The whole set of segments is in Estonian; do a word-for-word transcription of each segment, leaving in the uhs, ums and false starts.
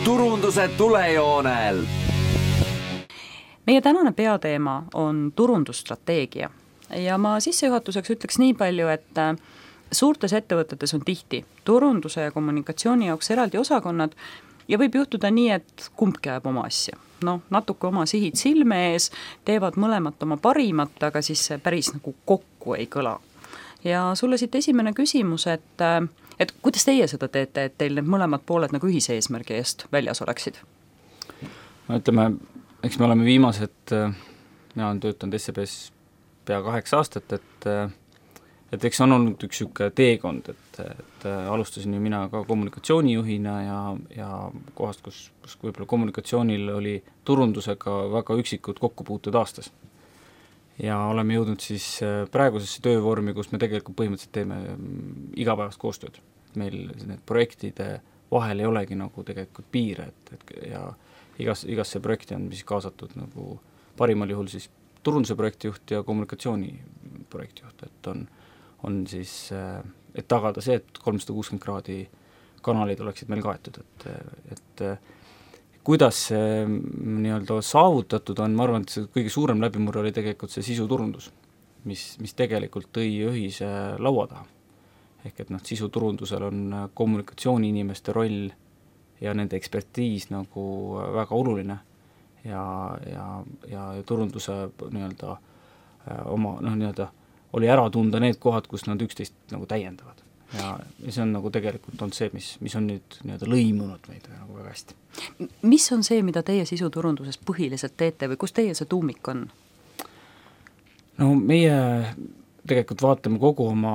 turunduse tulejoonel. Meie tänane peateema on turundusstrateegia ja ma sissejuhatuseks ütleks nii palju, et suurtes ettevõtetes on tihti turunduse ja kommunikatsiooni jaoks eraldi osakonnad ja võib juhtuda nii, et kumbki ajab oma asja. No, natuke oma sihid silme ees, teevad mõlemat oma parimat, aga siis see päris nagu kokku ei kõla. Ja sulle siit esimene küsimus, et, et kuidas teie seda teete, et teil need mõlemad pooled nagu ühise eesmärgi eest väljas oleksid? No ütleme, eks me oleme viimased, mina olen töötanud S E B-s pea kaheksa aastat, et, et eks on olnud üks siuke teekond, et, et alustasin ju mina ka kommunikatsioonijuhina ja, ja kohast, kus, kus võib-olla kommunikatsioonil oli turundusega väga üksikud kokkupuutud aastas. Ja oleme jõudnud siis praegusesse töövormi, kus me tegelikult põhimõtteliselt teeme igapäevast koostööd. Meil need projektide vahel ei olegi nagu tegelikult piire, et, et ja igas, igasse projekti on siis kaasatud nagu parimal juhul siis turunduse projektijuht ja kommunikatsiooni projektijuht, et on, on siis, et tagada see, et kolmsada kuuskümmend kraadi kanalid oleksid meil kaetud, et, et kuidas see nii-öelda saavutatud on, ma arvan, et see kõige suurem läbimurre oli tegelikult see sisuturundus, mis, mis tegelikult tõi ühise laua taha. Ehk et noh, sisuturundusel on kommunikatsiooni inimeste roll ja nende ekspertiis nagu väga oluline ja, ja, ja turunduse nii-öelda oma, noh nii-öelda oli ära tunda need kohad, kus nad üksteist nagu täiendavad. Ja, ja see on nagu tegelikult on see, mis, mis on nüüd nii-öelda lõimunud meid nagu väga hästi. Mis on see, mida teie sisuturunduses põhiliselt teete või kus teie see tuumik on? No meie tegelikult vaatame kogu oma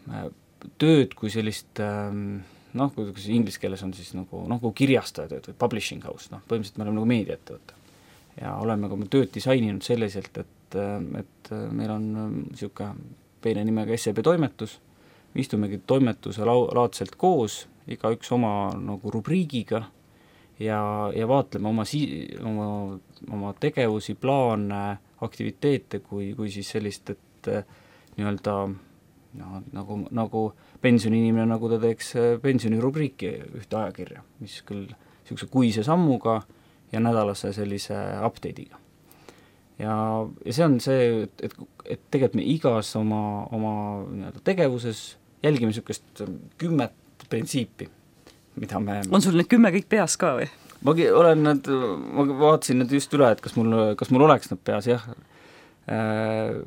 tööd kui sellist, noh, kuidas inglise keeles on siis nagu, noh, kui kirjastajatööd või publishing house, noh, põhimõtteliselt me oleme nagu meediaettevõte. Ja oleme ka tööd disaininud selliselt, et, et meil on siuke peine nimega S E B toimetus, istumegi toimetuse laadselt koos, iga üks oma nagu rubriigiga ja, ja vaatleme oma, si- oma, oma tegevusi, plaane, aktiviteete kui, kui siis sellist, et nii-öelda no, nagu, nagu pensioniinimene, nagu ta teeks pensionirubriiki ühte ajakirja, mis küll niisuguse kuise sammuga ja nädalase sellise update'iga. Ja, ja see on see, et, et, et tegelikult me igas oma, oma nii-öelda tegevuses jälgime niisugust kümmet printsiipi, mida me... On sul need kümme kõik peas ka või? Ma olen need, ma vaatasin need just üle, et kas mul, kas mul oleks need peas, jah. Äh,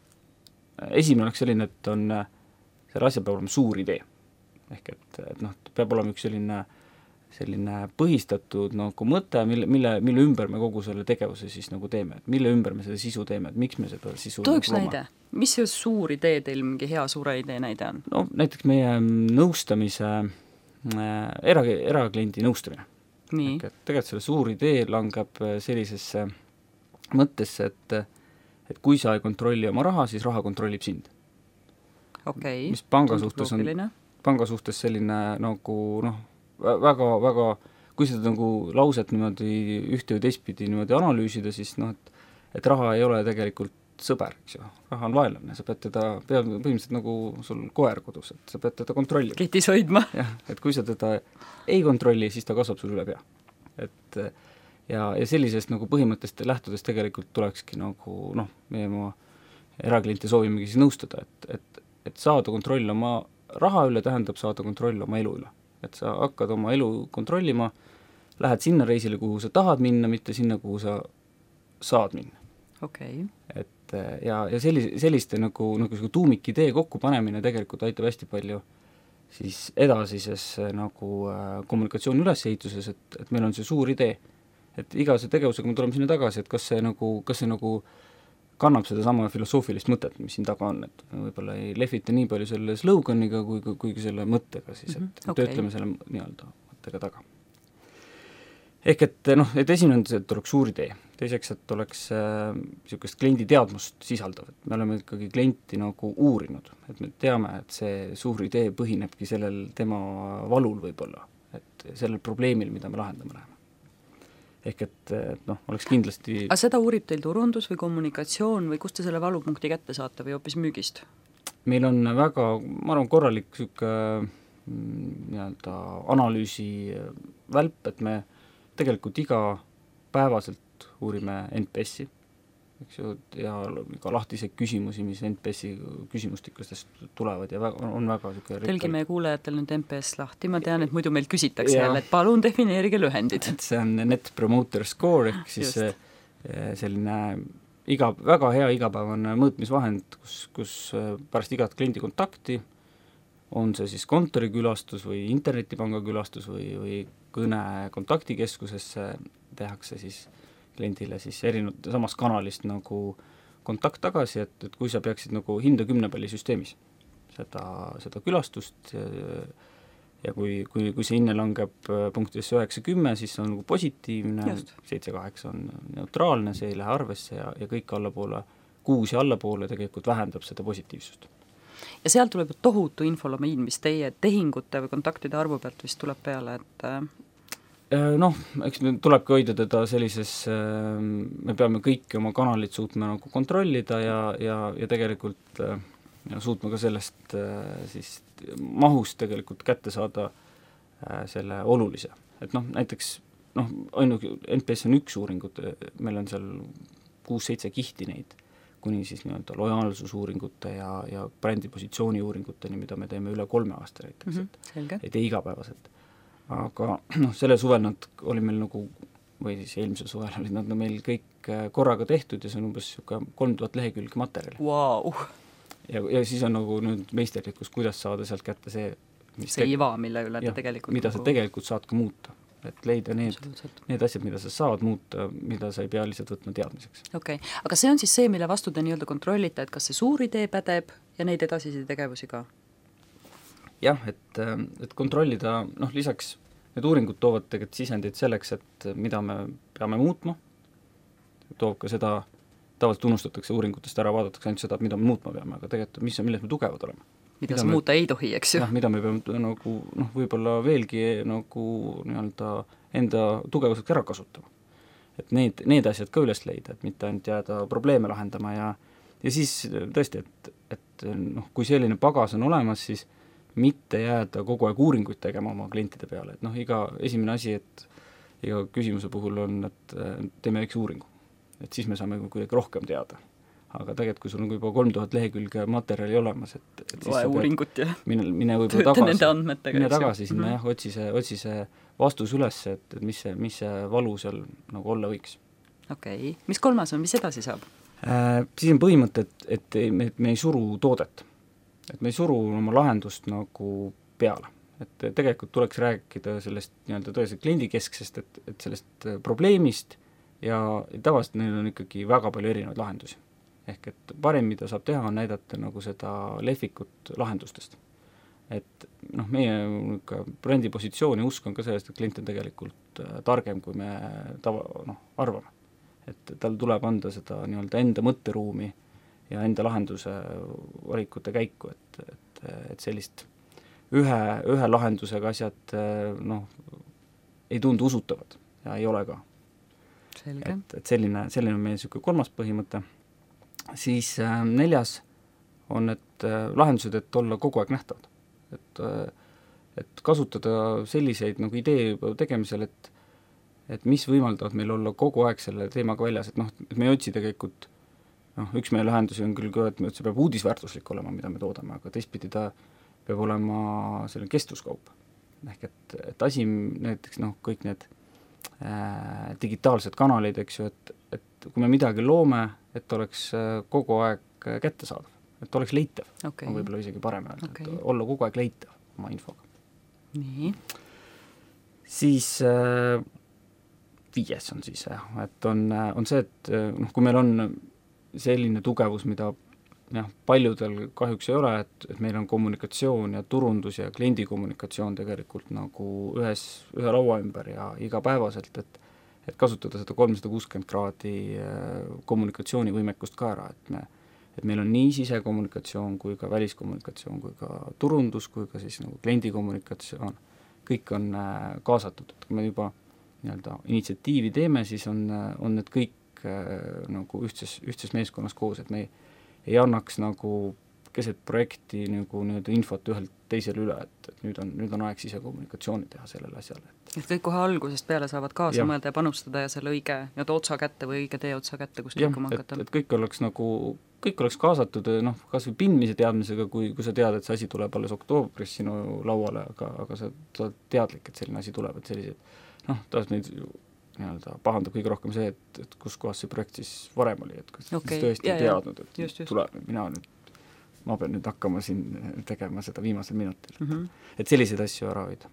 esimene oleks selline, et on, selle asja peab olema suur idee. Ehk et, et noh, peab olema üks selline, selline põhistatud nagu mõte, mille, mille, mille ümber me kogu selle tegevuse siis nagu teeme, et mille ümber me seda sisu teeme, et miks me seda sisu too üks nagu näide, mis see suur idee teil mingi hea suure idee näide on? No näiteks meie nõustamise äh, era, erakliendi nõustamine. Nii. Ehk, et tegelikult selle suur idee langeb sellisesse mõttesse, et, et kui sa ei kontrolli oma raha, siis raha kontrollib sind. Okay. Mis panga suhtes on, panga suhtes selline nagu noh, väga, väga, kui seda nagu lauset niimoodi ühte või teistpidi niimoodi analüüsida, siis noh, et, et raha ei ole tegelikult sõber, eks ju. Raha on vaenlane, sa pead teda, pead põhimõtteliselt nagu sul koer kodus, et sa pead teda kontrollima. Ketis hoidma. Jah, et kui sa teda ei kontrolli, siis ta kasvab sul üle pea. Et ja, ja sellisest nagu põhimõttest lähtudes tegelikult tulekski nagu noh, meie oma erakliente soovimegi siis nõustada, et, et, et saada kontroll oma raha üle tähendab saada kontroll oma elu üle. Et sa hakkad oma elu kontrollima, lähed sinna reisile, kuhu sa tahad minna, mitte sinna, kuhu sa saad minna. Okay. Et ja, ja sellise, selliste nagu, nagu tuumikidee kokkupanemine tegelikult aitab hästi palju siis edasises nagu kommunikatsiooni ülesehituses, et, et meil on see suur idee. Et iga see tegevusega me tuleme sinna tagasi, et kas see nagu, kas see nagu kannab seda sama filosoofilist mõtet, mis siin taga on, et võib-olla ei lehvita nii palju selle sloganiga kui, kui, kui selle mõttega siis, et mm-hmm. okay. töötleme selle nii-öelda mõttega taga. Ehk et noh, et esimene on see, et oleks suur idee, teiseks, et oleks äh, niisugust kliendi teadmust sisaldav, et me oleme ikkagi klienti nagu uurinud, et me teame, et see suur idee põhinebki sellel tema valul võib-olla, et sellel probleemil, mida me lahendama läheme. Ehk et, et noh, oleks kindlasti... Aga seda uurib teil turundus või kommunikatsioon või kust te selle valupunkti kätte saate või hoopis müügist? Meil on väga, ma arvan, korralik siuke nii-öelda analüüsi välp, et me tegelikult igapäevaselt uurime N P S-i, eks ju, ja ka lahtiseid küsimusi, mis N P S-i küsimustikustest tulevad ja väga, on väga niisugune Telgi meie kuulajatel nüüd N P S lahti, ma tean, et muidu meil küsitakse ja. jälle, et palun defineerige lühendid. Et see on Net Promoter Score, ehk siis Just. selline iga, väga hea igapäevane mõõtmisvahend, kus, kus pärast igat kliendi kontakti on see siis kontorikülastus või internetipanga külastus või, või kõne kontaktikeskusesse tehakse siis kliendile siis erinevad samast kanalist nagu kontakt tagasi, et, et kui sa peaksid nagu hinda kümnepallisüsteemis seda, seda külastust ja, ja kui, kui, kui see hinne langeb punktidesse üheksa kümme, siis see on nagu positiivne, seitse kaheksa on neutraalne, see ei lähe arvesse ja, ja kõik allapoole, kuus ja allapoole tegelikult vähendab seda positiivsust. Ja sealt tuleb tohutu infolamiin, mis teie tehingute või kontaktide arvu pealt vist tuleb peale, et noh, eks tulebki hoida teda sellises, me peame kõiki oma kanalid suutma nagu kontrollida ja, ja, ja tegelikult ja suutma ka sellest siis mahust tegelikult kätte saada selle olulise. Et noh, näiteks noh, ainuke N P S on üks uuringut, meil on seal kuus-seitse kihti neid, kuni siis nii-öelda lojaalsusuuringute ja, ja brändipositsiooni uuringuteni, mida me teeme üle kolme aasta näiteks, mm-hmm, et ei tee igapäevaselt. Aga noh, selle suvel nad oli meil nagu, või siis eelmise suvel olid nad meil kõik korraga tehtud ja see on umbes kolm tuhat lehekülge materjali. Wow. Ja, ja siis on nagu nüüd meisterlikkus, kuidas saada sealt kätte see, mis see iva, mille üle ta tegelikult mida nagu... sa tegelikult saad ka muuta. Et leida need, need asjad, mida sa saad muuta, mida sa ei pea lihtsalt võtma teadmiseks. Okei, okay. Aga see on siis see, mille vastu te nii-öelda kontrollite, et kas see suur idee pädeb ja neid edasisi tegevusi ka? Jah, et, et kontrollida, noh lisaks need uuringud toovad tegelikult sisendid selleks, et mida me peame muutma, toob ka seda, tavaliselt unustatakse uuringutest ära, vaadatakse ainult seda, mida me muutma peame, aga tegelikult mis on, milles me tugevad oleme. Mida, mida sa me, muuta ei tohi, eks ju? Jah, mida me peame nagu, noh, võib-olla veelgi nagu nii-öelda enda tugevuseks ära kasutama. Et need, need asjad ka üles leida, et mitte ainult jääda probleeme lahendama ja, ja siis tõesti, et, et noh, kui selline pagas on olemas, siis mitte jääda kogu aeg uuringuid tegema oma klientide peale, et noh, iga esimene asi, et iga küsimuse puhul on, et teeme üks uuringu, et siis me saame kuidagi rohkem teada. Aga tegelikult, kui sul on juba kolm tuhat lehekülge materjali olemas, et, et siis Loe uuringut ja mine, mine võib-olla tagasi, andmetega, mine tagasi sinna mm-hmm. jah, otsi see, otsi see vastus üles, et, et mis see, mis see valu seal nagu olla võiks. Okei, okay. Mis kolmas on, mis edasi saab? Äh, siis on põhimõte, et, et me, me ei suru toodet. Et me ei suru oma lahendust nagu peale. Et tegelikult tuleks rääkida sellest nii-öelda tõeliselt kliendikesksest, et, et sellest probleemist ja tavaliselt neil on ikkagi väga palju erinevaid lahendusi. Ehk et parim, mida saab teha, on näidata nagu seda lehvikut lahendustest. Et noh, meie brändi positsiooni usk on ka sellest, et klient on tegelikult targem, kui me tava, noh, arvame. Et tal tuleb anda seda nii-öelda enda mõtteruumi ja enda lahenduse valikute käiku, et, et, et sellist ühe, ühe lahendusega asjad noh, ei tundu usutavad ja ei ole ka. Selge. Et, et selline, selline on meie niisugune kolmas põhimõte. Siis äh, neljas on need äh, lahendused, et olla kogu aeg nähtavad. Et, äh, et kasutada selliseid nagu idee tegemisel, et, et mis võimaldavad meil olla kogu aeg selle teemaga väljas, et noh, et me ei otsi tegelikult, noh, üks meie lahendusi on küll ka, et see peab uudisväärtuslik olema, mida me toodame, aga teistpidi ta peab olema selline kestvuskaup. Ehk et, et asi näiteks noh, kõik need äh, digitaalsed kanalid, eks ju, et, et kui me midagi loome, et oleks kogu aeg kättesaadav, et oleks leitav, okay. On võib-olla isegi parem öelda, okay. Et olla kogu aeg leitav oma infoga. Nii. Siis äh, viies on siis, et on, on see, et noh, kui meil on selline tugevus, mida jah, paljudel kahjuks ei ole, et, et meil on kommunikatsioon ja turundus ja kliendikommunikatsioon tegelikult nagu ühes, ühe laua ümber ja igapäevaselt, et et kasutada seda kolmsada kuuskümmend kraadi kommunikatsioonivõimekust ka ära, et me, et meil on nii sisekommunikatsioon kui ka väliskommunikatsioon kui ka turundus kui ka siis nagu kliendikommunikatsioon, kõik on kaasatud, et kui me juba nii-öelda initsiatiivi teeme, siis on, on need kõik nagu ühtses, ühtses meeskonnas koos, et me ei, ei annaks nagu keset projekti nagu nii-öelda infot ühelt teisele üle, et, et nüüd on, nüüd on aeg sisekommunikatsiooni teha sellele asjale. Et, et kõik kohe algusest peale saavad kaasa ja. mõelda ja panustada ja selle õige nii-öelda otsa kätte või õige tee otsa kätte, kust liikuma hakata. Et, et kõik oleks nagu, kõik oleks kaasatud, noh, kas või pindmise teadmisega, kui, kui sa tead, et see asi tuleb alles oktoobris sinu lauale, aga, aga sa, sa oled teadlik, et selline asi tuleb, et sellised, noh, taas neid nii-öelda pahandab kõige rohkem see, et, et kus kohas see projekt siis varem oli, et kas okay. tõesti ja, ei teadnud, et just, just. tuleb, mina nüüd, ma pean nüüd hakkama siin tegema seda viimasel minutil mm. -hmm. et selliseid asju ära hoida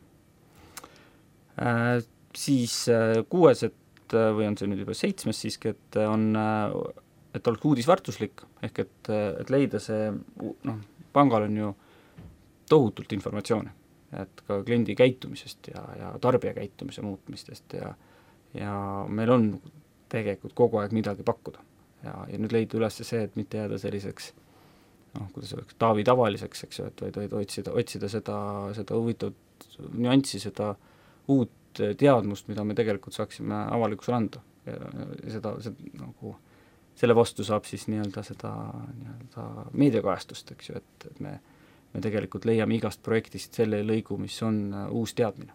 äh,. Siis äh, kuues, et või on see nüüd juba seitsmes siiski, et on, et oleks uudisväärtuslik, ehk et, et leida see, noh, pangal on ju tohutult informatsiooni, et ka kliendi käitumisest ja, ja tarbija käitumise muutmistest ja ja meil on tegelikult kogu aeg midagi pakkuda. Ja, ja nüüd leida üles see, et mitte jääda selliseks, noh, kuidas oleks, Taavi tavaliseks, eks ju, et vaid, vaid otsida, otsida seda, seda huvitavat nüanssi, seda uut teadmust, mida me tegelikult saaksime avalikkusele anda. Ja, ja seda, seda nagu, selle vastu saab siis nii-öelda seda nii-öelda meediakajastust, eks ju, et, et me, me tegelikult leiame igast projektist selle lõigu, mis on uus teadmine.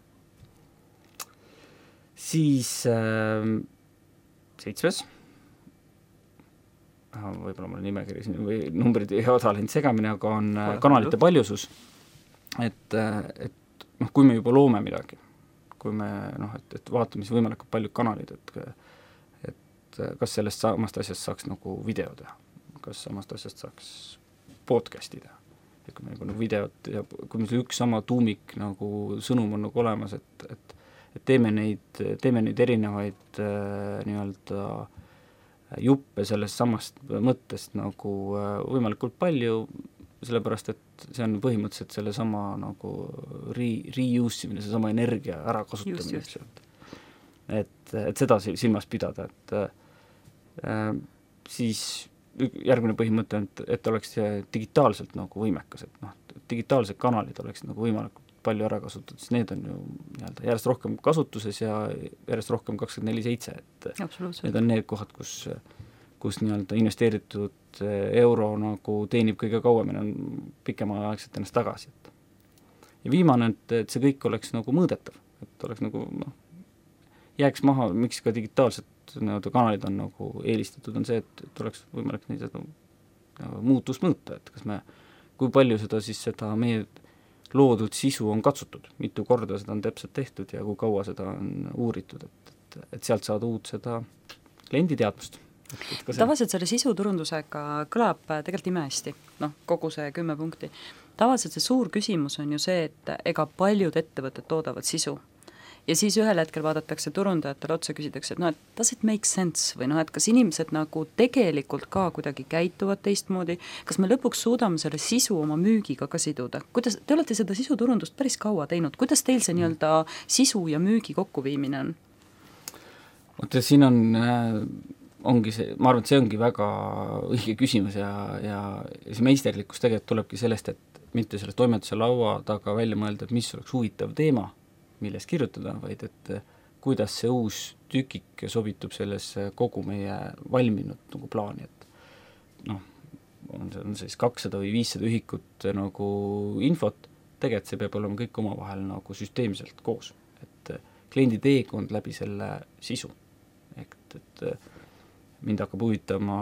Siis äh, seitsmes, võib-olla mul nimekiri siin või numbrid ei oda läinud segamine, aga on äh, kanalite paljusus, et, et noh, kui me juba loome midagi, kui me noh, et, et vaatame siis võimalikult paljud kanalid, et, et kas sellest samast asjast saaks nagu video teha, kas samast asjast saaks podcasti teha, et kui me juba nagu videot ja kui meil üks sama tuumik nagu sõnum on nagu olemas, et, et et teeme neid, teeme neid erinevaid äh, nii-öelda juppe sellest samast mõttest nagu äh, võimalikult palju, sellepärast et see on põhimõtteliselt selle sama nagu re- reuse imine, see sama energia ärakasutamine, eks ju, et, et, et seda silmas pidada, et äh, siis järgmine põhimõte on, et, et oleks digitaalselt nagu võimekas, et noh, digitaalsed kanalid oleks nagu võimalikult palju ära kasutatud, siis need on ju nii-öelda järjest rohkem kasutuses ja järjest rohkem kakskümmend neli seitse, et need on need kohad, kus, kus nii-öelda investeeritud euro nagu teenib kõige kauem ja on pikemaaegselt ennast tagasi. Et. Ja viimane, et, et see kõik oleks nagu mõõdetav, et oleks nagu noh, jääks maha, miks ka digitaalsed nii-öelda kanalid on nagu eelistatud, on see, et, et oleks võimalik neid seda nagu, muutust mõõta, et kas me, kui palju seda siis seda meie loodud sisu on katsutud, mitu korda seda on täpselt tehtud ja kui kaua seda on uuritud, et, et, et sealt saada uut seda kliendi teadmust. Tavaliselt selle sisuturundusega kõlab tegelikult ime hästi, noh, kogu see kümme punkti. Tavaliselt see suur küsimus on ju see, et ega paljud ettevõtted toodavad sisu. Ja siis ühel hetkel vaadatakse turundajatele otsa, küsitakse, et noh, et does it make sense või noh, et kas inimesed nagu tegelikult ka kuidagi käituvad teistmoodi, kas me lõpuks suudame selle sisu oma müügiga ka siduda? Kuidas, te olete seda sisuturundust päris kaua teinud, kuidas teil see nii-öelda sisu ja müügi kokkuviimine on? Oota, siin on, äh, ongi see, ma arvan, et see ongi väga õige küsimus ja, ja see meisterlikkus tegelikult tulebki sellest, et mitte sellest toimetuse laua taga välja mõelda, et mis oleks huvitav teema, millest kirjutada, vaid et kuidas see uus tükik sobitub sellesse kogu meie valminud nagu plaani, et noh, on see, on see siis kakssada või viissada ühikut nagu infot, tegelikult see peab olema kõik omavahel nagu süsteemselt koos, et kliendi teekond läbi selle sisu, et, et mind hakkab huvitama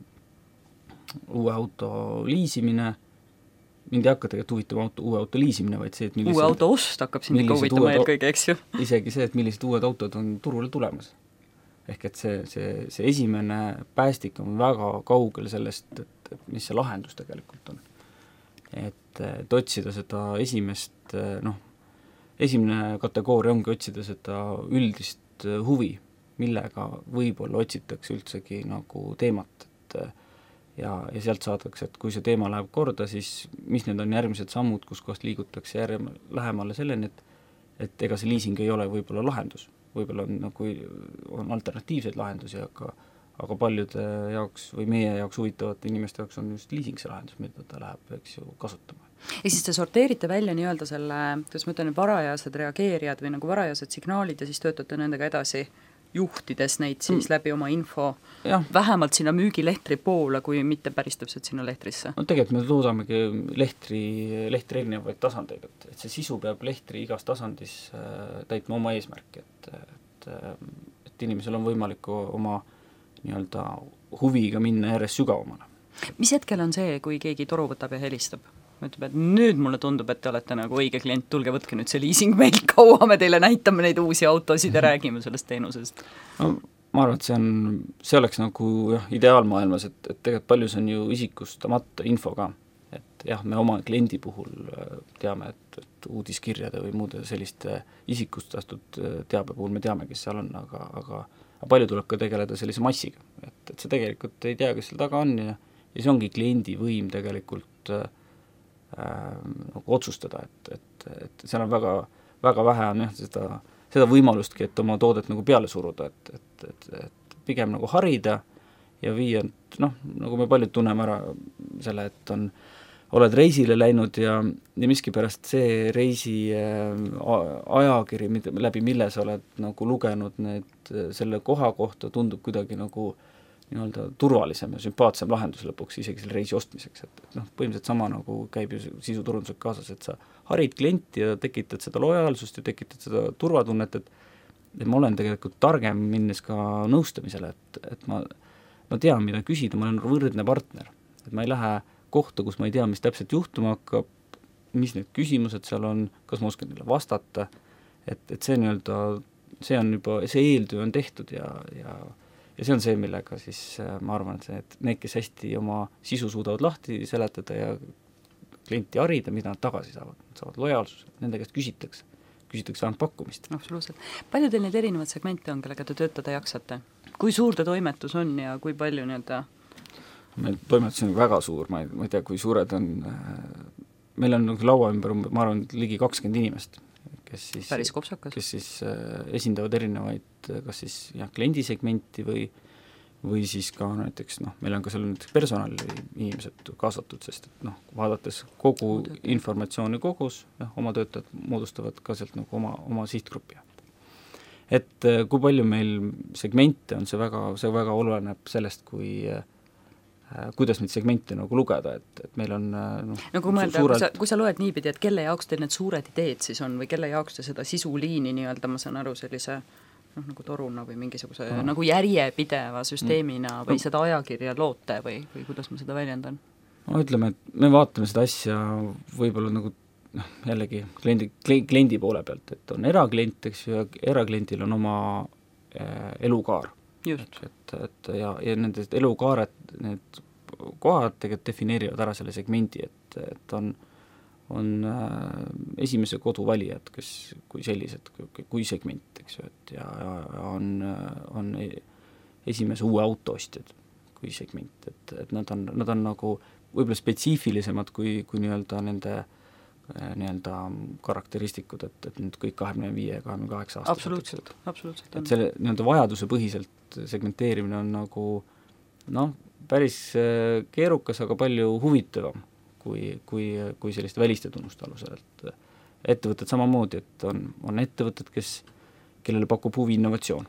uue auto liisimine, mind ei hakka tegelikult huvitama auto, uue auto liisimine, vaid see, et millised, uue auto ost hakkab sind ikka huvitama eelkõige, eks ju. Isegi see, et millised uued autod on turule tulemas. Ehk et see, see, see esimene päästik on väga kaugel sellest, et, et mis see lahendus tegelikult on. Et, et otsida seda esimest, noh, esimene kategooria ongi otsida seda üldist huvi, millega võib-olla otsitakse üldsegi nagu teemat, et ja, ja sealt saadakse, et kui see teema läheb korda, siis mis need on järgmised sammud, kus kohast liigutakse järjem, lähemale selleni, et, et ega see leasing ei ole võib-olla lahendus. Võib-olla on, nagu, on alternatiivseid lahendusi, aga, aga paljude jaoks või meie jaoks huvitavate inimeste jaoks on just leasing see lahendus, mida ta läheb, eks ju, kasutama. Ja siis te sorteerite välja nii-öelda selle, kuidas ma ütlen, varajased reageerijad või nagu varajased signaalid ja siis töötate nendega edasi juhtides neid siis mm. läbi oma info ja. vähemalt sinna müügilehtri poole, kui mitte päris täpselt sinna lehtrisse. No tegelikult me toodamegi lehtri, lehtri erinevaid tasandeid, et, et see sisu peab lehtri igas tasandis äh, täitma oma eesmärki, et, et, et inimesel on võimalik oma nii-öelda huviga minna järjest sügavamale. Mis hetkel on see, kui keegi toru võtab ja helistab? Ütleb, et nüüd mulle tundub, et te olete nagu õige klient, tulge võtke nüüd see leasing meil, kaua me teile näitame neid uusi autosid ja räägime sellest teenusest. No, ma arvan, et see on, see oleks nagu jah, ideaalmaailmas, et, et tegelikult palju see on ju isikustamata info ka, et jah, me oma kliendi puhul teame, et, et uudiskirjade või muude selliste isikustatud teabe puhul me teame, kes seal on, aga, aga, aga palju tuleb ka tegeleda sellise massiga, et, et see tegelikult ei tea, kes seal taga on ja, ja see ongi kliendi võim tegelikult äh, nagu otsustada, et, et, et seal on väga, väga vähe on jah, seda, seda võimalustki, et oma toodet nagu peale suruda, et, et, et, et pigem nagu harida ja viia, noh, nagu me paljud tunneme ära selle, et on, oled reisile läinud ja, ja miskipärast see reisi ajakiri, läbi mille sa oled nagu lugenud need, selle koha kohta tundub kuidagi nagu nii-öelda turvalisem ja sümpaatsem lahendus lõpuks isegi selle reisi ostmiseks, et, et noh, põhimõtteliselt sama nagu käib ju sisuturundusega kaasas, et sa harid klienti ja tekitad seda lojaalsust ja tekitad seda turvatunnet, et, et ma olen tegelikult targem minnes ka nõustamisele, et, et ma, ma tean, mida küsida, ma olen võrdne partner, et ma ei lähe kohta, kus ma ei tea, mis täpselt juhtuma hakkab, mis need küsimused seal on, kas ma oskan neile vastata, et, et see nii-öelda, see on juba, see eeltöö on tehtud ja, ja ja see on see, millega siis ma arvan, et, see, et need, kes hästi oma sisu suudavad lahti seletada ja klienti harida, mida nad tagasi saavad, nad saavad lojaalsuse, nende käest küsitakse, küsitakse ainult pakkumist. Absoluutselt. Palju teil neid erinevaid segmente on, kellega te töötada jaksate? Kui suur te toimetus on ja kui palju nii-öelda? Meil toimetus on väga suur, ma ei, ma ei tea, kui suured on, meil on laua ümber, ma arvan, ligi kakskümmend inimest, kes siis, kes siis äh, esindavad erinevaid kas siis jah, kliendisegmenti või, või siis ka näiteks noh, meil on ka seal näiteks personali inimesed kaasatud, sest et noh, vaadates kogu informatsiooni kogus, jah, oma töötajad moodustavad ka sealt nagu oma, oma sihtgrupi. Et äh, kui palju meil segmente on, see väga, see väga oleneb sellest, kui äh, kuidas neid segmente nagu lugeda, et, et meil on noh, no kui mõelda, suurelt... kui, sa, kui sa loed niipidi, et kelle jaoks teil need suured ideed siis on või kelle jaoks te seda sisuliini nii-öelda, ma saan aru, sellise noh, nagu toruna või mingisuguse no. nagu järjepideva süsteemina mm. või no. seda ajakirja loote või, või kuidas ma seda väljendan? No ütleme, et me vaatame seda asja võib-olla nagu noh, jällegi kliendi, kliendi poole pealt, et on eraklient, eks ju, ja erakliendil on oma äh, elukaar. Et, et, et ja, ja nende elukaared, need kohad tegelikult defineerivad ära selle segmendi, et, et on, on äh, esimese kodu valijad, kes kui sellised, kui segment, eks ju, et ja, ja on, on esimese uue auto ostjad kui segment, et, et nad on, nad on nagu võib-olla spetsiifilisemad kui, kui nii-öelda nende nii-öelda karakteristikud, et, et nüüd kõik kahekümne viie ja kahekümne kaheksa aastased. Absoluutselt, absoluutselt. Et selle nii-öelda vajaduse põhiselt segmenteerimine on nagu noh, päris keerukas, aga palju huvitavam kui, kui, kui selliste väliste tunnuste alusel, et ettevõtted samamoodi, et on, on ettevõtted, kes, kellele pakub huvi innovatsioon.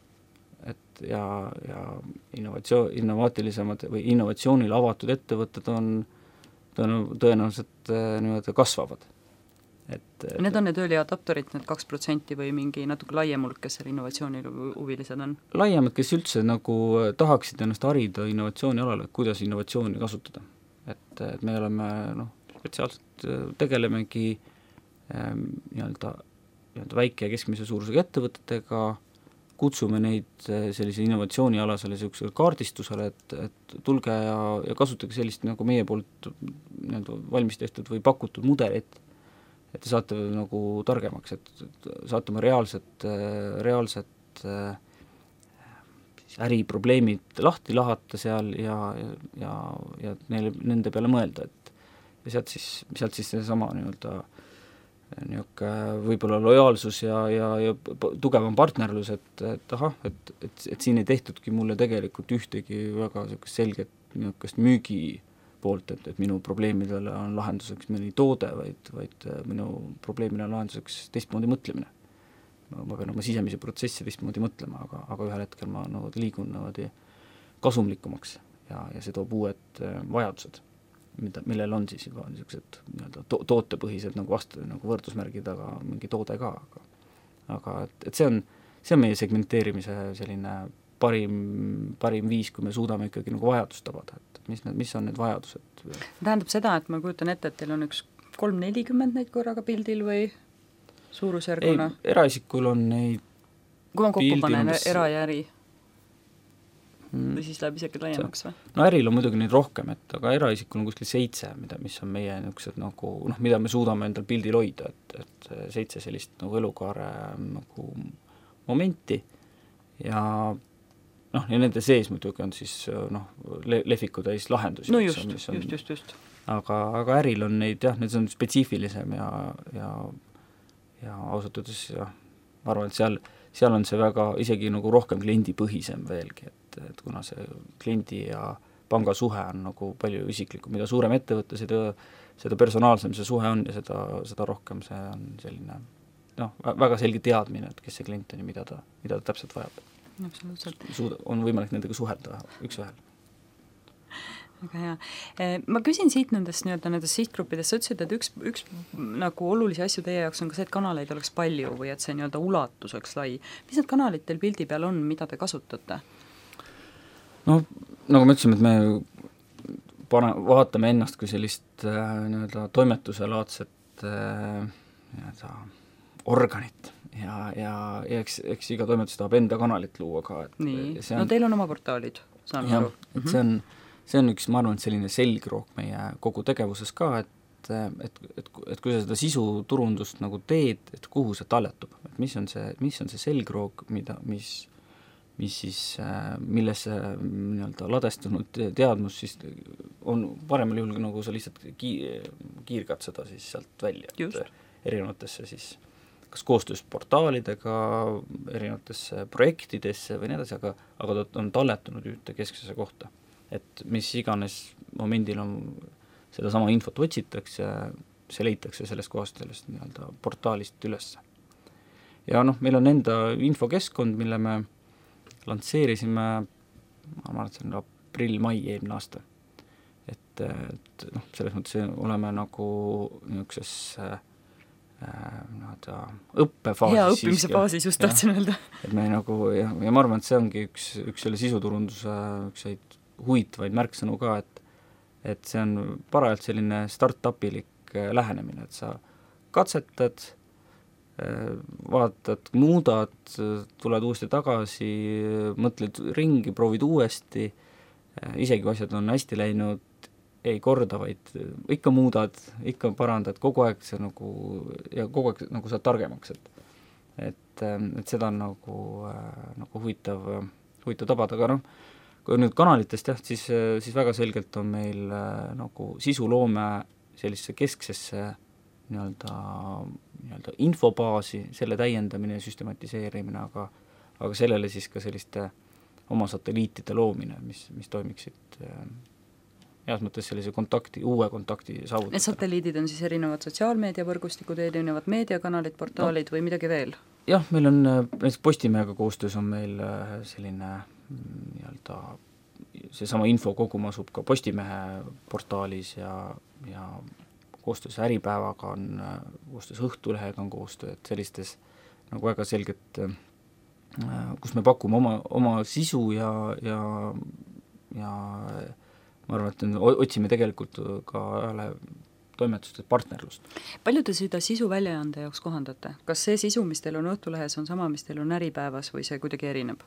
Et ja, ja innovatsioon, innovaatilisemad või innovatsioonile avatud ettevõtted on tõenäoliselt nii-öelda kasvavad. Et, need on need early adapterid, need kaks protsenti või mingi natuke laiem hulk, kes seal innovatsioonil huvilised on? Laiemad, kes üldse nagu tahaksid ennast harida innovatsiooni alal, et kuidas innovatsiooni kasutada. Et, et me oleme noh, spetsiaalselt tegelemegi ähm, nii-öelda, nii-öelda väike ja keskmise suurusega ettevõtetega, kutsume neid sellise innovatsioonialasele sellisele kaardistusele, et, et tulge ja, ja kasutage sellist nagu meie poolt nii-öelda valmis tehtud või pakutud mudelit, et te saate nagu targemaks, et, et saate oma reaalset, reaalset äriprobleemid lahti lahata seal ja, ja, ja neile, nende peale mõelda, et ja sealt siis, sealt siis seesama nii-öelda niisugune võib-olla lojaalsus ja, ja, ja tugevam partnerlus, et, et ahah, et, et, et siin ei tehtudki mulle tegelikult ühtegi väga niisugust selget niisugust müügi poolt, et, et minu probleemidele on lahenduseks mõni toode, vaid, vaid minu probleemile on lahenduseks teistmoodi mõtlemine. ma pean oma sisemisi protsesse teistmoodi mõtlema, aga, aga ühel hetkel ma no, liigun niimoodi kasumlikumaks ja, ja see toob uued vajadused, mida, millel on siis juba niisugused nii-öelda to- tootepõhised nagu vastu, nagu võrdusmärgid, aga mingi toode ka, aga aga et, et see on, see on meie segmenteerimise selline parim, parim viis, kui me suudame ikkagi nagu vajadust tabada, et mis, need, mis on need vajadused. Tähendab seda, et ma kujutan ette, et teil on üks kolm nelikümmend neid korraga pildil või suurusjärguna? Ei, eraisikul on neid kui ma kokku panen umbes... era ja äri mm. või siis läheb isegi laiemaks või? No äril on muidugi neid rohkem, et aga eraisikul on kuskil seitse, mida, mis on meie niisugused nagu, noh, mida me suudame endal pildil hoida, et, et seitse sellist nagu elukaare nagu momenti ja noh, ja nende sees muidugi on siis noh, le- lehviku täis lahendusi. No just, on, on, just, just, just. Aga, aga äril on neid jah, need on spetsiifilisem ja, ja, ja ausalt öeldes jah, ma arvan, et seal, seal on see väga isegi nagu rohkem kliendipõhisem veelgi, et, et kuna see kliendi ja panga suhe on nagu palju isiklikum, mida suurem ettevõte, seda, seda personaalsem see suhe on ja seda, seda rohkem see on selline noh, väga selge teadmine, et kes see klient on ja mida ta, mida ta täpselt vajab. Absoluutselt. Suuda, on võimalik nendega suhelda üks-ühel. Väga hea. Ma küsin siit nendest, nii-öelda nendest sihtgruppidest, sa ütlesid, et üks, üks nagu olulisi asju teie jaoks on ka see, et kanaleid oleks palju või et see nii-öelda ulatus oleks lai. Mis need kanalid teil pildi peal on, mida te kasutate? No, nagu me ütlesime, et me pane, vaatame ennast kui sellist äh, nii-öelda toimetuselaadset äh, nii-öelda organit ja, ja, ja eks, eks iga toimetus tahab enda kanalit luua ka. Et nii, on, no teil on oma portaalid, saan jah, aru. et see on see on üks, ma arvan, et selline selgroog meie kogu tegevuses ka, et, et, et, et kui sa seda sisuturundust nagu teed, et kuhu see talletub, et mis on see, mis on see selgroog, mida, mis, mis siis, millesse nii-öelda ladestunud teadmus siis on paremal juhul, nagu sa lihtsalt kiir, kiirgad seda siis sealt välja, erinevatesse siis kas koostöös portaalidega, erinevatesse projektidesse või nii edasi, aga, aga ta on talletunud ühte kesksesse kohta. Et mis iganes momendil on sedasama infot otsitakse, see leitakse sellest kohast, sellest nii-öelda portaalist üles. Ja noh, meil on enda infokeskkond, mille me lansseerisime, ma arvan, et see on aprill-mai eelmine aasta. Et, et noh, selles mõttes oleme nagu niisuguses äh, nii-öelda õppefaasis. Hea õppimise siiski, faasis, just tahtsin öelda. Et me nagu, ja, ja ma arvan, et see ongi üks, üks selle sisuturunduse ükseid huvitavaid märksõnu ka, et, et see on parajalt selline start-upilik lähenemine, et sa katsetad, vaatad, muudad, tuled uuesti tagasi, mõtled ringi, proovid uuesti, isegi kui asjad on hästi läinud, ei korda, vaid ikka muudad, ikka parandad, kogu aeg see nagu, ja kogu aeg nagu saad targemaks, et, et, et seda on nagu, nagu huvitav, huvitav tabada, aga noh, kui nüüd kanalitest jah, siis, siis väga selgelt on meil äh, nagu sisuloome sellisesse kesksesse nii-öelda, nii-öelda infobaasi, selle täiendamine ja süstematiseerimine, aga, aga sellele siis ka selliste oma satelliitide loomine, mis, mis toimiksid äh, heas mõttes sellise kontakti, uue kontakti saavutada. Need satelliidid on siis erinevad sotsiaalmeediavõrgustikud, erinevad meediakanalid, portaalid no, või midagi veel? Jah, meil on, näiteks Postimehega koostöös on meil selline nii-öelda seesama info koguma asub ka Postimehe portaalis ja, ja koostöös Äripäevaga on, koostöös Õhtulehega on koostöö, et sellistes nagu väga selget, kus me pakume oma, oma sisu ja, ja, ja ma arvan, et otsime tegelikult ka ühele toimetuste partnerlust. Palju te seda sisu väljaande jaoks kohandate? Kas see sisu, mis teil on Õhtulehes, on sama, mis teil on Äripäevas või see kuidagi erineb?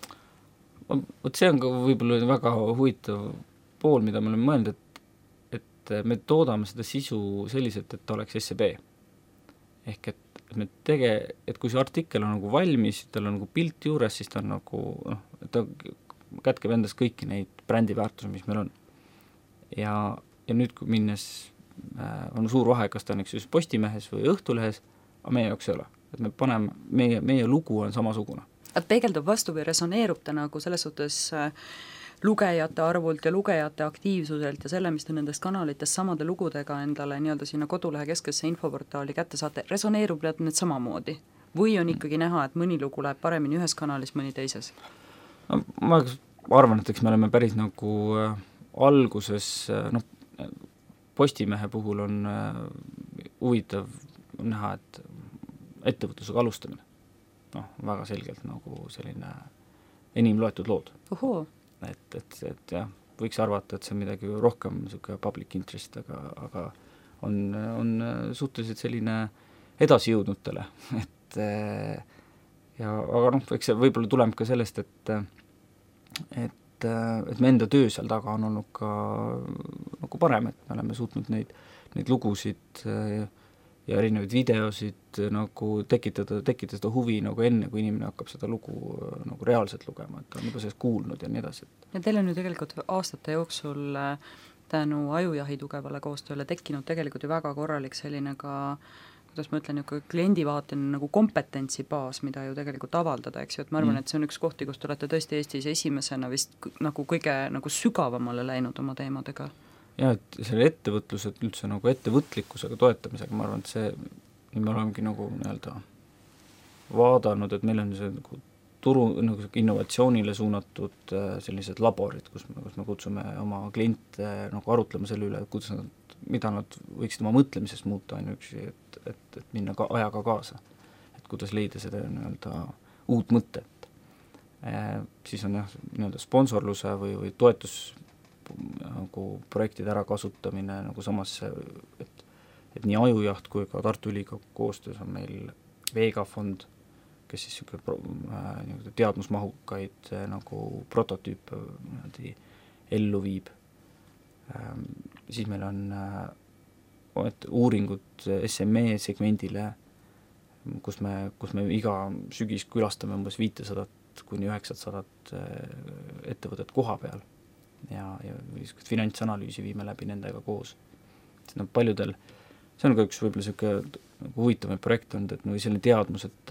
Vot see on ka võib-olla väga huvitav pool, mida me oleme mõelnud, et, et me toodame seda sisu selliselt, et ta oleks S E B. Ehk et, me tege, et kui see artikkel on nagu valmis, tal on nagu pilt juures, siis ta on nagu, noh, ta kätkeb endas kõiki neid brändiväärtusi, mis meil on. Ja, ja nüüd, kui minnes äh, on suur vahe, kas ta on üks Postimehes või Õhtulehes, aga meie jaoks ei ole. Et me paneme, meie, meie lugu on samasugune. Et peegeldub vastu või resoneerub ta nagu selles suhtes lugejate arvult ja lugejate aktiivsuselt ja selle, mis te nendest kanalitest samade lugudega endale nii-öelda sinna kodulehe keskesse infoportaali kätte saate, resoneerub need samamoodi? või on ikkagi näha, et mõni lugu läheb paremini ühes kanalis, mõni teises? no ma arvan, et eks me oleme päris nagu äh, alguses äh, noh, Postimehe puhul on äh, huvitav näha, et ettevõtlusega alustamine, noh, väga selgelt nagu selline enim loetud lood. Ohoo. et, et, et jah, võiks arvata, et see on midagi rohkem niisugune public interest, aga, aga on, on suhteliselt selline edasijõudnutele, et ja aga noh, eks see võib-olla tuleb ka sellest, et et, et me enda töö seal taga on olnud ka nagu parem, et me oleme suutnud neid, neid lugusid ja erinevaid videosid nagu tekitada, tekitada seda huvi nagu enne, kui inimene hakkab seda lugu nagu reaalselt lugema, et ta on juba sellest kuulnud ja nii edasi. Ja teil on ju tegelikult aastate jooksul tänu Ajujahi tugevale koostööle tekkinud tegelikult ju väga korralik selline ka, kuidas ma ütlen, kliendivaatene nagu kompetentsibaas, mida ju tegelikult avaldada, eks ju, et ma arvan, mm. et see on üks kohti, kus te olete tõesti Eestis esimesena vist nagu kõige nagu sügavamale läinud oma teemadega. Ja et selle ettevõtluse, üldse nagu ettevõtlikkusega toetamisega, ma arvan, et see, me olemegi nagu nii-öelda vaadanud, et meil on see nagu turu, nagu innovatsioonile suunatud sellised laborid, kus me, kus me kutsume oma kliente nagu arutlema selle üle, kuidas nad, mida nad võiksid oma mõtlemisest muuta ainuüksi, et, et, et minna ka ajaga kaasa. Et kuidas leida seda nii-öelda uut mõtet. E, siis on jah, nii-öelda sponsorluse või, või toetus nagu projektide ära kasutamine nagu samas, et, et nii Ajujaht kui ka Tartu Ülikooli koostöös on meil Vega fond, kes siis äh, teadmusmahukaid äh, nagu prototüüpe äh, ellu viib. Ähm, siis meil on äh, uuringud S M E segmendile, kus me, kus me iga sügis külastame umbes viitesadat kuni üheksasadat äh, ettevõtet koha peal. ja, ja finantsanalüüsi viime läbi nendega koos. No, paljudel, see on ka üks võib-olla selline nagu huvitavaid projekte olnud, et või selline teadmus, et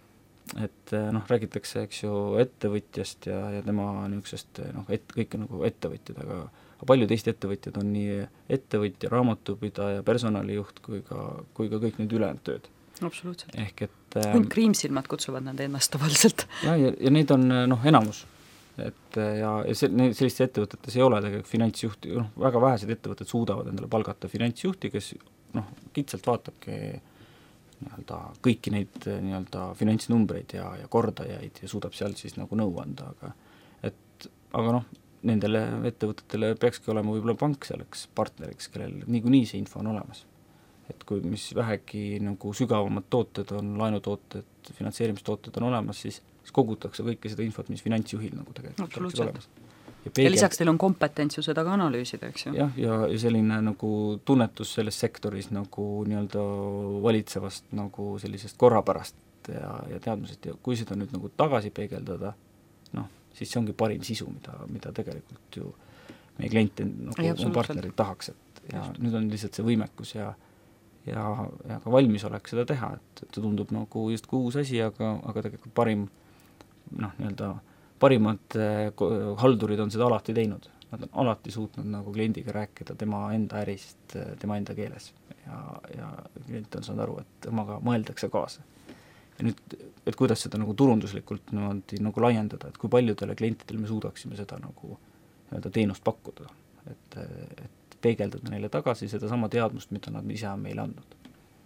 et noh, räägitakse, eks ju, ettevõtjast ja, ja tema niisugusest, noh, et, kõik on nagu ettevõtjad, aga paljud Eesti ettevõtjad on nii ettevõtja, raamatupidaja, personalijuht kui ka, kui ka kõik need ülejäänud tööd. Absoluutselt. Ehk et Hunt kriimsilmad kutsuvad nad ennast tavaliselt. Ja, ja, ja neid on, noh, enamus. Et ja, ja see, sellistes ettevõtetes ei ole tegelikult finantsjuhti, noh, väga vähesed ettevõtted suudavad endale palgata finantsjuhti, kes noh, kitsalt vaatabki nii-öelda kõiki neid nii-öelda finantsnumbreid ja, ja kordajaid ja suudab seal siis nagu nõu anda, aga et, aga noh, nendele ettevõtetele peakski olema võib-olla pank selleks partneriks, kellel niikuinii see info on olemas. Et kui mis vähegi nagu sügavamad tooted on, laenutooted, finantseerimistooted on olemas, siis kogutakse kõike seda infot, mis finantsjuhil nagu tegelikult oleks olemas. Ja, peegel... ja lisaks teil on kompetents ju seda ka analüüsida, eks ju? Jah, ja, ja selline nagu tunnetus selles sektoris nagu nii-öelda valitsevast nagu sellisest korrapärast ja, ja teadmusest ja kui seda nüüd nagu tagasi peegeldada, noh, siis see ongi parim sisu, mida, mida tegelikult ju meie kliente nagu on partnerid tahaks, et ja Just. Nüüd on lihtsalt see võimekus ja ja, ja ka valmisolek seda teha, et, et see tundub nagu just uus asi, aga, aga tegelikult parim noh, nii-öelda parimad eh, haldurid on seda alati teinud. Nad on alati suutnud nagu kliendiga rääkida tema enda ärist, tema enda keeles ja, ja klient on saanud aru, et temaga mõeldakse kaasa. Ja nüüd, et kuidas seda nagu turunduslikult niimoodi nagu laiendada, et kui paljudele klientidele me suudaksime seda nagu nii-öelda teenust pakkuda, et, et peegeldada neile tagasi seda sama teadmust, mida nad ise on meile andnud.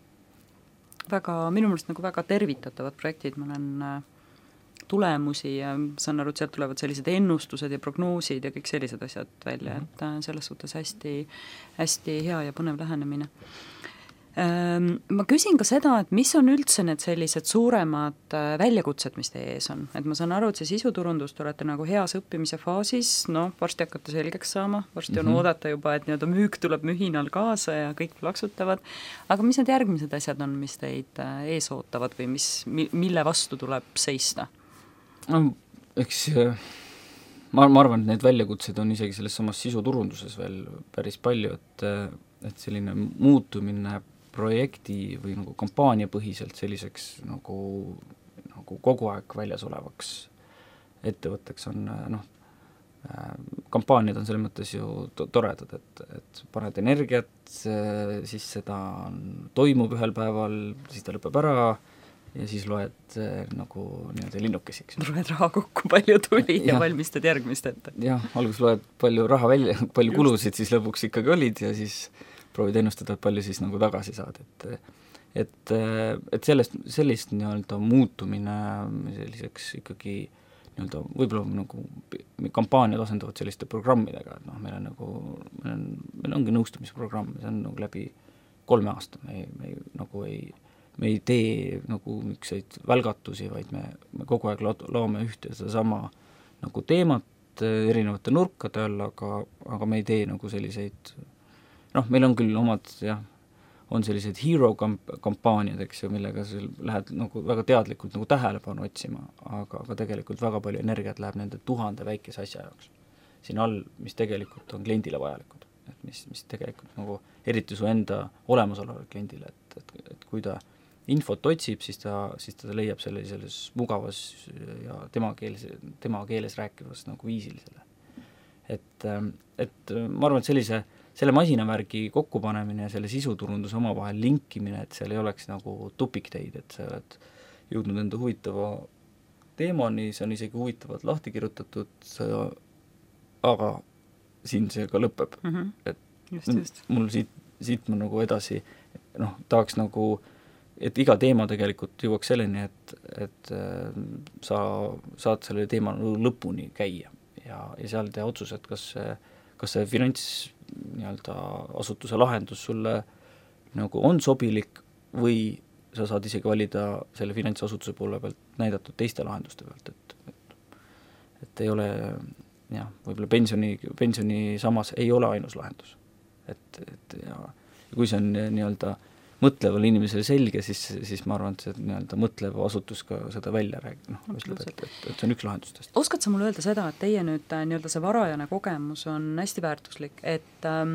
Väga, minu meelest nagu väga tervitatavad projektid, ma olen tulemusi ja saan aru, et sealt tulevad sellised ennustused ja prognoosid ja kõik sellised asjad välja, et selles suhtes hästi, hästi hea ja põnev lähenemine. Ma küsin ka seda, et mis on üldse need sellised suuremad väljakutsed, mis teie ees on, et ma saan aru, et see sisuturundus, te olete nagu heas õppimise faasis, noh, varsti hakkate selgeks saama, varsti on mm -hmm. oodata juba, et nii-öelda müük tuleb mühinal kaasa ja kõik plaksutavad, aga mis need järgmised asjad on, mis teid ees ootavad või mis, mille vastu tuleb seista? No, eks ma, ma arvan, et need väljakutsed on isegi selles samas sisuturunduses veel päris palju, et, et selline muutumine projekti või nagu kampaaniapõhiselt selliseks nagu, nagu kogu aeg väljas olevaks ettevõtteks on noh, kampaaniad on selles mõttes ju to- toredad, et, et paned energiat, siis seda on, toimub ühel päeval, siis ta lõpeb ära ja siis loed äh, nagu nii-öelda linnukesiks. Loed raha kokku, palju tuli ja, ja valmistad järgmist ette. Jah, algus loed palju raha välja, palju kulusid siis lõpuks ikkagi olid ja siis proovid ennustada, et palju siis nagu tagasi saad, et et, et sellest, sellist nii-öelda muutumine selliseks ikkagi nii-öelda võib-olla nagu kampaaniad asenduvad selliste programmidega, et noh, meil on nagu, meil on, meil ongi nõustamisprogramm, see on nagu läbi kolme aasta, me ei, me ei, nagu ei me ei tee nagu mingseid välgatusi, vaid me, me kogu aeg loome ühte ja sedasama nagu teemat erinevate nurkade all, aga, aga me ei tee nagu selliseid, noh, meil on küll omad, jah, on sellised hero kamp- kampaaniad, eks ju, millega sa lähed nagu väga teadlikult nagu tähelepanu otsima, aga, aga tegelikult väga palju energiat läheb nende tuhande väikese asja jaoks siin all, mis tegelikult on kliendile vajalikud, et mis, mis tegelikult nagu eriti su enda olemasolevale kliendile, et, et, et kui ta infot otsib, siis ta, siis ta leiab selle selles mugavas ja tema keeles, tema keeles rääkivas nagu viisil selle. Et, et ma arvan, et sellise, selle masinavärgi kokkupanemine ja selle sisuturunduse omavahel linkimine, et seal ei oleks nagu tupikteid, et sa oled jõudnud enda huvitava teemani, see on isegi huvitavalt lahti kirjutatud, aga siin see ka lõpeb. Mm-hmm. Et just, just. mul siit, siit ma nagu edasi, noh, tahaks nagu et iga teema tegelikult jõuaks selleni, et, et sa saad selle teema lõpuni käia ja, ja seal teha otsused, kas see, kas see finants nii-öelda asutuse lahendus sulle nagu on sobilik või sa saad isegi valida selle finantsasutuse poole pealt näidatud teiste lahenduste pealt, et, et, et ei ole, jah, võib-olla pensioni, pensioni samas ei ole ainus lahendus. Et, et ja, ja kui see on nii-öelda mõtlevale inimesele selge, siis, siis ma arvan, et see nii-öelda mõtlev asutus ka seda välja räägib, noh, ütleb, et, et, et see on üks lahendustest. Oskad sa mulle öelda seda, et teie nüüd nii-öelda see varajane kogemus on hästi väärtuslik, et ähm,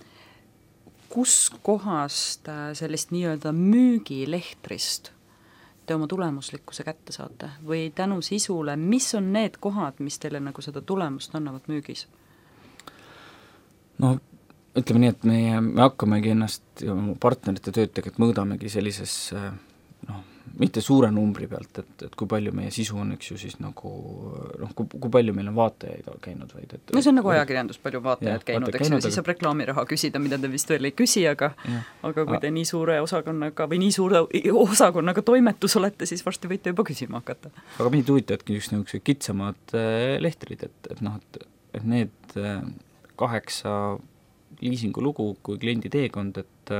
kus kohast sellist nii-öelda müügilehtrist te oma tulemuslikkuse kätte saate või tänu sisule, mis on need kohad, mis teile nagu seda tulemust annavad müügis? No ütleme nii, et meie, me hakkamegi ennast ja partnerite tööd tegelikult mõõdamegi sellises, noh, mitte suure numbri pealt, et, et kui palju meie sisu on, eks ju, siis nagu, noh, kui, kui palju meil on vaatajaid käinud, vaid et no see on nagu ajakirjandus, palju vaatajaid käinud, eks ju, siis saab reklaamiraha küsida, mida te vist veel ei küsi, aga ja. aga kui te nii suure osakonnaga või nii suure osakonnaga toimetus olete, siis varsti võite juba küsima hakata. aga mind huvitavadki just niisugused kitsamad lehtrid, et, et noh, et, et need kaheksa liisingu lugu kui kliendi teekond, et,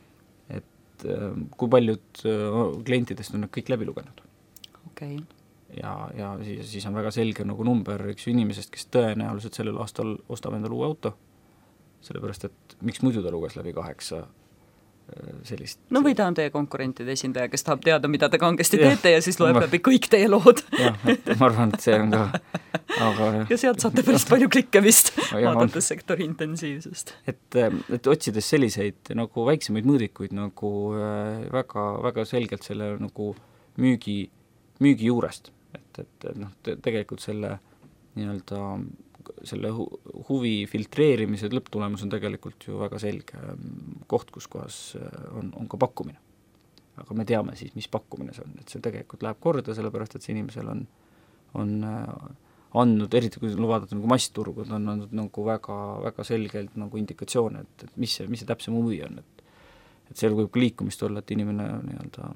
et kui paljud klientidest on nad kõik läbi lugenud. Okay. Ja, ja siis, siis on väga selge nagu number üks inimesest, kes tõenäoliselt sellel aastal ostab endale uue auto, sellepärast et miks muidu ta luges läbi kaheksa sellist... No või ta on teie konkurentide esindaja, kes tahab teada, mida te kangesti ja, teete ja siis loeb ma... läbi kõik teie lood. Jah, et ma arvan, et see on ka... Aga... ja sealt saate päris palju klikke vist, vaadates sektori intensiivsust. Et, et otsides selliseid nagu väiksemaid mõõdikuid nagu väga, väga selgelt selle nagu müügi, müügi juurest, et, et, et noh, tegelikult selle nii-öelda selle hu huvi filtreerimise lõpptulemus on tegelikult ju väga selge koht, kus kohas on, on ka pakkumine. Aga me teame siis, mis pakkumine see on, et see tegelikult läheb korda, sellepärast et see inimesel on, on andnud, eriti kui vaadata nagu massturgu, on andnud nagu väga, väga selgelt nagu indikatsioone, et, et mis see, mis see täpsem huvi on, et, et seal võib ka liikumist olla, et inimene nii-öelda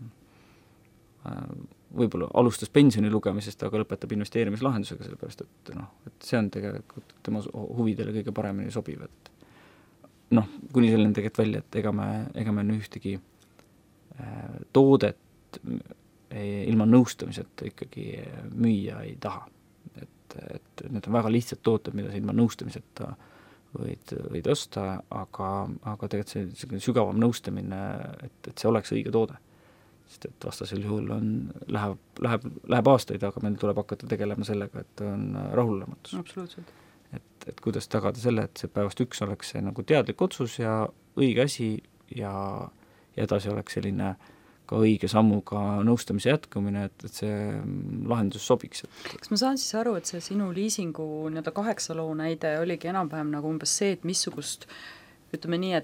võib-olla alustas pensioni lugemisest, aga lõpetab investeerimislahendusega, sellepärast et noh, et see on tegelikult tema huvidele kõige paremini sobiv, et noh, kuni selleni tegelikult välja, et ega me, ega me ühtegi äh, toodet ei, ilma nõustamiseta ikkagi müüa ei taha. Et, et need on väga lihtsad tooted, mida sa ilma nõustamiseta võid, võid osta, aga, aga tegelikult see, see sügavam nõustamine, et, et see oleks õige toode. Sest et vastasel juhul on, läheb, läheb, läheb aastaid, aga meil tuleb hakata tegelema sellega, et on rahulolematus. Absoluutselt. Et, et kuidas tagada selle, et see päevast üks oleks see nagu teadlik otsus ja õige asi ja, ja edasi oleks selline ka õige sammuga nõustamise jätkumine, et, et see lahendus sobiks. Kas ma saan siis aru, et see sinu liisingu nii-öelda kaheksa loo näide oligi enam-vähem nagu umbes see, et missugust, ütleme nii, et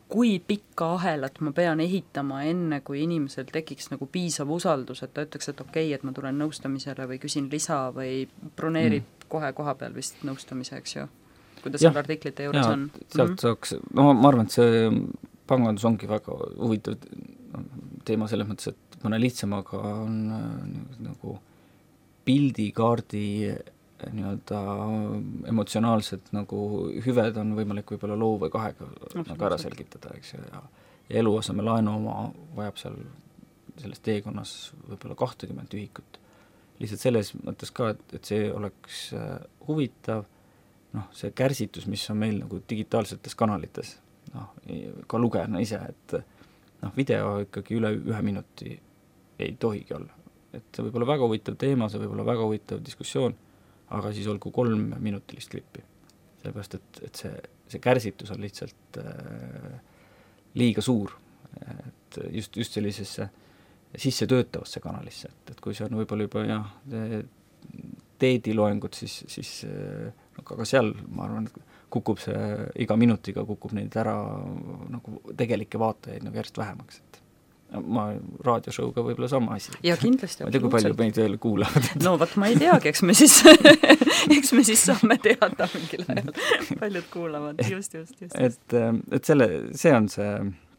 kui pikka ahelat ma pean ehitama enne, kui inimesel tekiks nagu piisav usaldus, et ta ütleks, et okei okay,, et ma tulen nõustamisele või küsin lisa või broneerib mm. kohe koha peal vist nõustamise, eks ju, kuidas seal artiklite juures ja, on. sealt mm-hmm. saaks, no ma arvan, et see pangandus ongi väga huvitav teema selles mõttes, et mõne lihtsamaga on nagu pildikaardi nii-öelda emotsionaalsed nagu hüved on võimalik võib-olla loo või kahega nagu ära selgitada, eks ju, ja, ja eluaseme laenu oma vajab seal selles teekonnas võib-olla kahtekümmet ühikut. Lihtsalt selles mõttes ka, et, et see oleks huvitav, noh, see kärsitus, mis on meil nagu digitaalsetes kanalites, noh, ka lugejana ise, et noh, video ikkagi üle ühe minuti ei tohigi olla. Et see võib olla väga huvitav teema, see võib olla väga huvitav diskussioon, aga siis olgu kolm minutilist klippi. Sellepärast, et, et see, see kärsitus on lihtsalt äh, liiga suur. Et just, just sellisesse sisse töötavasse kanalisse, et, et kui see on võib-olla juba jah, teediloengud, siis, siis aga seal, ma arvan, et kukub see, iga minutiga kukub neid ära nagu tegelikke vaatajaid nagu järjest vähemaks, et ma raadioshowga võib-olla sama asi. Ja kindlasti. Ma ei tea, kui palju meid veel kuulavad. No vat ma ei teagi, eks me siis, eks me siis saame teada mingil ajal. Paljud kuulavad, just, just, just. Et, et selle, see on see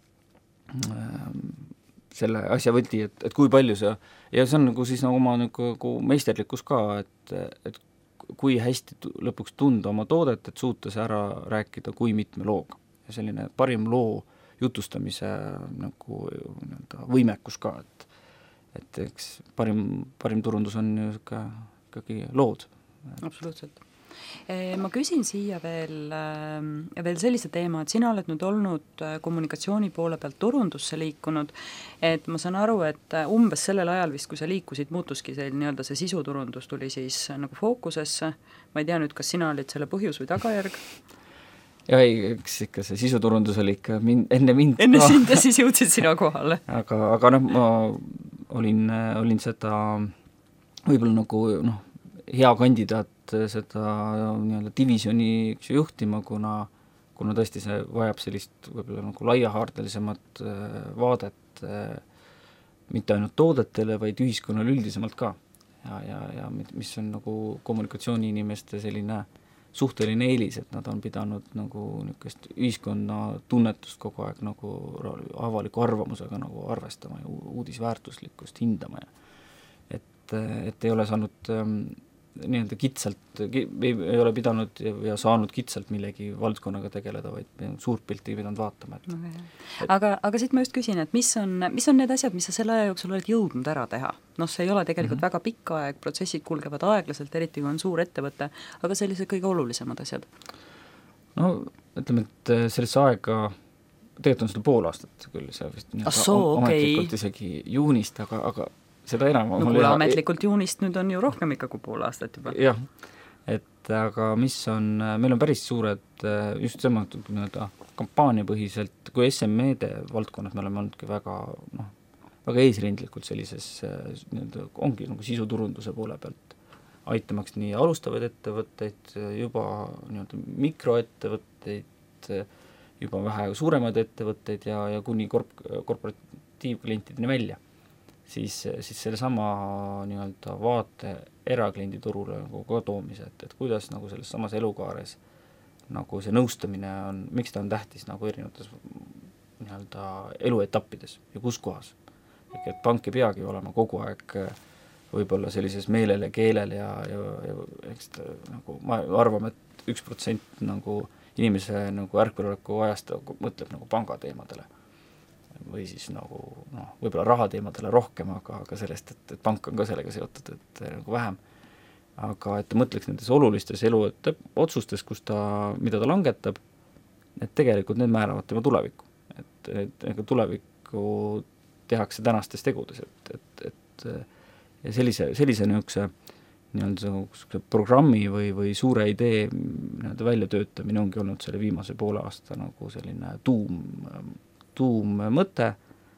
selle asja võti, et, et kui palju see, ja see on nagu siis nagu oma nagu meisterlikkus ka, et, et kui hästi lõpuks tunda oma toodet, et suuta see ära rääkida kui mitme looga. Ja selline parim loo jutustamise nagu võimekus ka, et, et eks parim, parim turundus on ju ikkagi lood. Absoluutselt. Ma küsin siia veel, veel sellise teema, et sina oled nüüd olnud kommunikatsiooni poole pealt turundusse liikunud, et ma saan aru, et umbes sellel ajal vist, kui sa liikusid, muutuski see, nii-öelda see sisuturundus tuli siis nagu fookusesse. Ma ei tea nüüd, kas sina olid selle põhjus või tagajärg? Ja ei, eks ikka see sisuturundus oli ikka min, enne mind enne ka. Sind ja siis jõudsid sina kohale. aga, aga noh, ma olin, olin seda võib-olla nagu noh, hea kandidaat seda nii-öelda divisjoni juhtima, kuna, kuna tõesti see vajab sellist võib-olla nagu laiahaardelisemat vaadet mitte ainult toodetele, vaid ühiskonnale üldisemalt ka. Ja, ja, ja mis on nagu kommunikatsiooni inimeste selline suhteline eelis, et nad on pidanud nagu niisugust ühiskonna tunnetust kogu aeg nagu avaliku arvamusega nagu arvestama ja uudisväärtuslikkust hindama ja et, et ei ole saanud ähm, nii-öelda kitsalt, ei, ei ole pidanud ja, ja saanud kitsalt millegi valdkonnaga tegeleda, vaid suurt pilti ei pidanud vaatama. Et, okay. et, aga, aga siit ma just küsin, et mis on, mis on need asjad, mis sa selle aja jooksul oled jõudnud ära teha? Noh, see ei ole tegelikult mm-hmm. väga pikk aeg, protsessid kulgevad aeglaselt, eriti kui on suur ettevõte, aga sellised kõige olulisemad asjad? No ütleme, et sellesse aega tegelikult on seda pool aastat küll, see vist ah, soo, ametlikult okay. isegi juunist, aga, aga seda enam no kuule, ametlikult juunist nüüd on ju rohkem ikka kui pool aastat juba. Jah, et aga mis on, meil on päris suured, just sõmatud nii-öelda kampaaniapõhiselt, kui S M E-de valdkonnas me oleme olnudki väga, noh, väga eesrindlikult sellises, nii-öelda ongi nagu sisuturunduse poole pealt, aitamaks nii alustavaid ettevõtteid, juba nii-öelda mikroettevõtteid, juba vähe suuremaid ettevõtteid ja, ja kuni korp-, korporatiivklientideni välja. siis, siis selle sama nii-öelda vaate erakliendi turule nagu ka toomise, et, et kuidas nagu selles samas elukaares nagu see nõustamine on, miks ta on tähtis nagu erinevates nii-öelda eluetappides ja kus kohas. Ehk et pank ei peagi olema kogu aeg võib-olla sellises meelele, keelel ja, ja, ja eks ta, nagu ma arvan, et üks protsent nagu inimese nagu ärkveloleku ajast mõtleb nagu pangateemadele. Või siis nagu, noh, võib-olla rahateemadele rohkem, aga, aga sellest, et, et pank on ka sellega seotud, et nagu vähem. Aga et ta mõtleks nendes olulistes elu otsustes, kus ta, mida ta langetab, et tegelikult need määravad tema tulevikku. Et, et, et tulevikku tehakse tänastes tegudes, et, et, et ja sellise, sellise niisuguse nii-öelda programmi või, või suure idee nii-öelda väljatöötamine ongi olnud selle viimase poole aasta nagu selline tuum tuum mõte,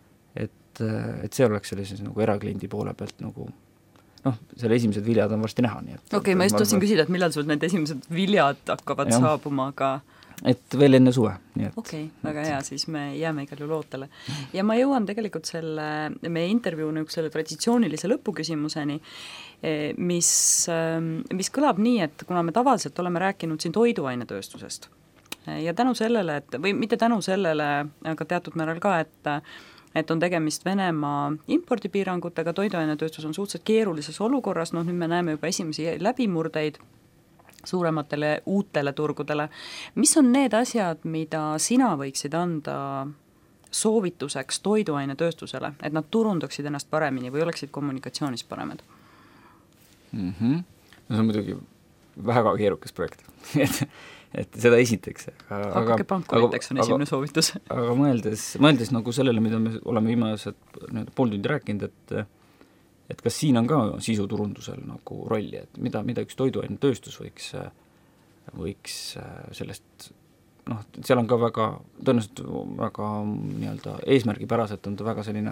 et, et see oleks sellises nagu erakliendi poole pealt nagu noh, selle esimesed viljad on varsti näha. Okei, okay, ma just tahtsin küsida, et millal sul need esimesed viljad hakkavad ja saabuma, aga et veel enne suve. okei okay,, väga hea, siis me jääme igal juhul ootele. Ja ma jõuan tegelikult selle, meie intervjuu nüüd selle traditsioonilise lõpuküsimuseni, mis, mis kõlab nii, et kuna me tavaliselt oleme rääkinud siin toiduainetööstusest ja tänu sellele, et või mitte tänu sellele, aga teatud määral ka, et et on tegemist Venemaa impordipiirangutega, toiduainetööstus on suhteliselt keerulises olukorras, noh nüüd me näeme juba esimesi läbimurdeid suurematele uutele turgudele. Mis on need asjad, mida sina võiksid anda soovituseks toiduainetööstusele, et nad turundaksid ennast paremini või oleksid kommunikatsioonis paremad? Mm-hmm. No see on muidugi väga keerukas projekt et, et seda esiteks. Hakake pankuriteks on esimene aga, soovitus. Aga mõeldes, mõeldes nagu sellele, mida me oleme viimased pool tundi rääkinud, et et kas siin on ka sisuturundusel nagu rolli, et mida, mida üks toiduainetööstus võiks, võiks sellest, noh, seal on ka väga, tõenäoliselt väga nii-öelda eesmärgipäraselt on ta väga selline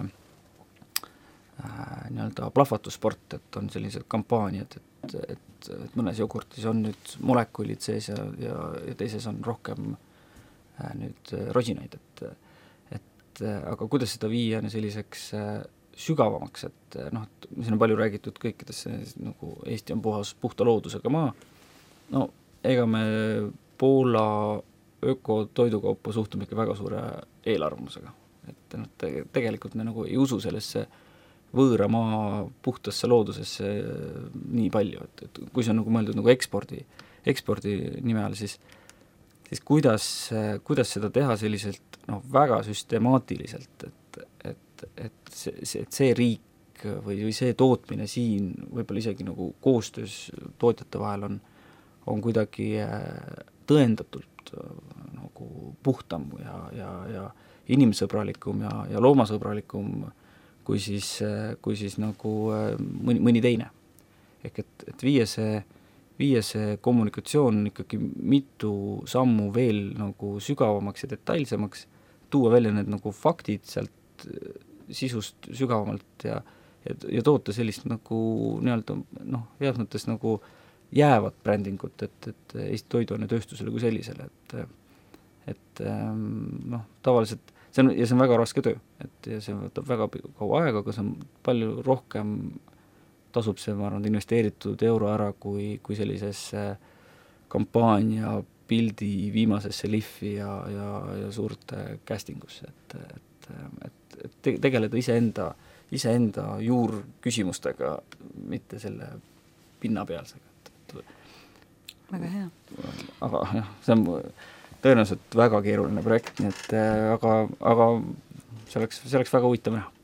äh, nii-öelda plahvatussport, et on sellised kampaaniad, et, et, et mõnes jogurtis on nüüd molekulid sees ja, ja, ja teises on rohkem äh, nüüd rosinaid, et, et aga kuidas seda viia selliseks äh, sügavamaks, et noh, et siin on palju räägitud kõikides, nagu Eesti on puhas, puhta loodusega maa, no ega me Poola ökotoidukaupa suhtume ikka väga suure eelarvamusega, et noh, te, tegelikult me nagu ei usu sellesse võõra maa puhtasse loodusesse nii palju, et, et kui see on nagu mõeldud nagu ekspordi, ekspordi nime all, siis, siis kuidas, kuidas seda teha selliselt noh, väga süstemaatiliselt, et, et et see, see, et see riik või, või see tootmine siin võib-olla isegi nagu koostöös tootjate vahel on, on kuidagi tõendatult nagu puhtam ja, ja, ja inimsõbralikum ja, ja loomasõbralikum kui siis, kui siis nagu mõni, mõni teine. Ehk et, et viia see, viia see kommunikatsioon ikkagi mitu sammu veel nagu sügavamaks ja detailsemaks, tuua välja need nagu faktid sealt sisust sügavamalt ja, ja, ja toota sellist nagu nii-öelda noh, heas mõttes nagu jäävat brändingut, et, et Eesti toiduainetööstusele kui sellisele, et et noh, tavaliselt see on, ja see on väga raske töö, et ja see võtab väga kaua aega, aga see on palju rohkem tasub see, ma arvan, investeeritud euro ära kui, kui sellisesse kampaania pildi viimasesse lihvi ja, ja, ja suurte castingusse, et, et, et et tegeleda iseenda, iseenda juurküsimustega, mitte selle pinnapealsega. Väga hea. Aga jah, see on tõenäoliselt väga keeruline projekt, nii et aga, aga see oleks, see oleks väga huvitav näha.